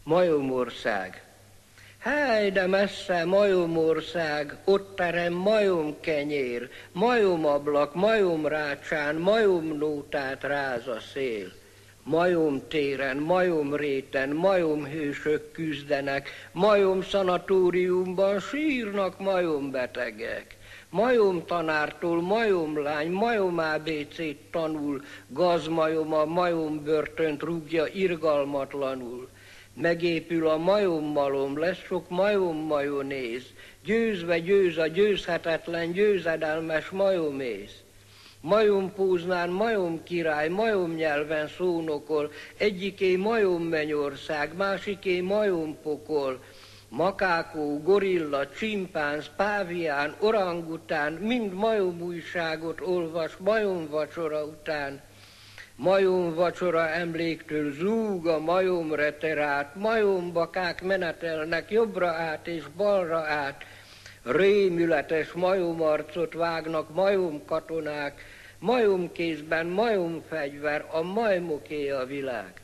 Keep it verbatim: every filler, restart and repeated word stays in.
Majomország. Háj, de messze majomország, ott terem majomkenyér, majomablak, majomrácsán, majomnótát ráz a szél. Majomtéren, majomréten, majomhősök küzdenek, majomszanatóriumban sírnak majombetegek. Majomtanártól majomlány, majom á bé cét tanul, gazmajom a majombörtönt rúgja irgalmatlanul. Megépül a majommalom, lesz sok majom-majonéz, győzve győz a győzhetetlen, győzedelmes majomész. Majompóznán majom király, majom nyelven szónokol, egyiké majom mennyország, másiké majom pokol. Makákó, gorilla, csimpánz, pávián, orangután, mind majom újságot olvas majom vacsora után. Majom vacsora emléktől zúg a majom reterát, majombakák menetelnek jobbra át és balra át. Rémületes majomarcot vágnak majom katonák, majomkézben majomfegyver, a majmoké a világ.